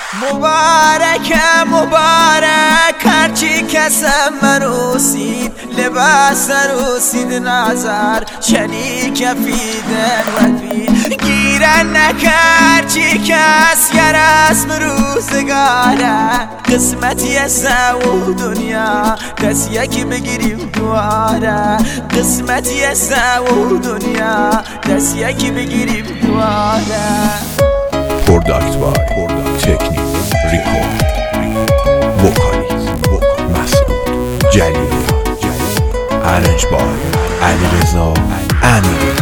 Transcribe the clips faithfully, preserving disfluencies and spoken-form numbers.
مبارک مبارک هرچی کسم مروسید لباس روسید نظر چنی کفیدن وفید گیرن نکر چی کس گر اسم روزگاره قسمتی سو دنیا دست یکی بگیریم دواره قسمتی سو دنیا دست یکی بگیریم دواره. پروداکت بای تکنیک ریکورد وکالیت مسعود جلیلی ارنج بای علیرضا امیری.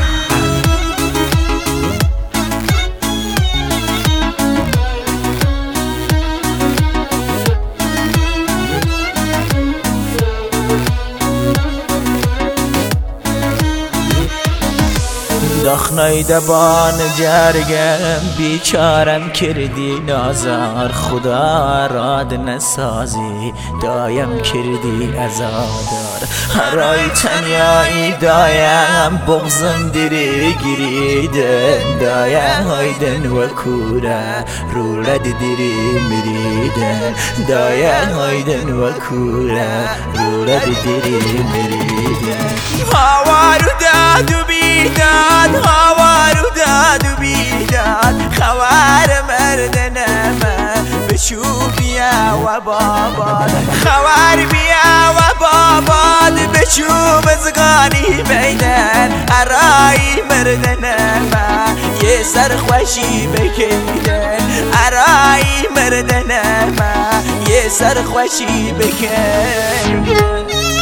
دخنای دبان جرگم بیچارم کردی نازار خدا راد نسازی دایم کردی ازادار هرای تنیایی دایم بغزم دیری گریدن دایم هایدن و کوره رولد دیری مریدن دایم هایدن و کوره رولد دیری مریدن هاوارو دادو بیداد هاوارو دادو بیداد خوار مردنم بشو بیا و باباد خوار بیا و باباد بشو مزگانی بیدن ارای مردنم یه سر خوشی بکیدن ارای مردنم یه سر خوشی بکیدن.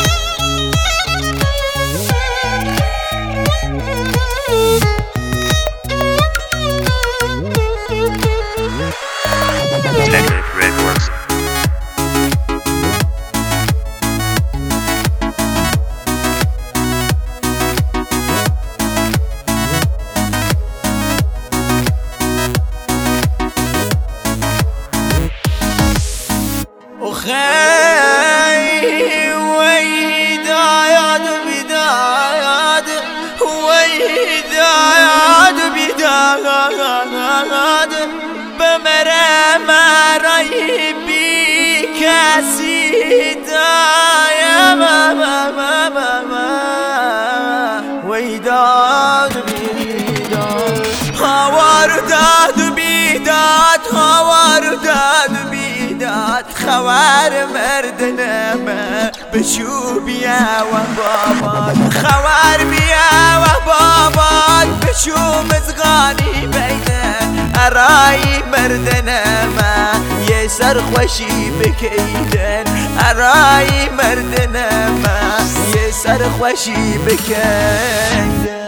خی ویدایاد بیدایاد ویدایاد بیدایاد بمره مرای بی کسی دایم ویداد بیداد هاوار داد بیداد هاوار داد بیداد خوار مردنم بشو بیا و باباد خوار بیا و باباد بشو مزغانی بیدن ارای مردنم یه سر خوشی بکیدن ارای مردنم یه سر خوشی بکیدن.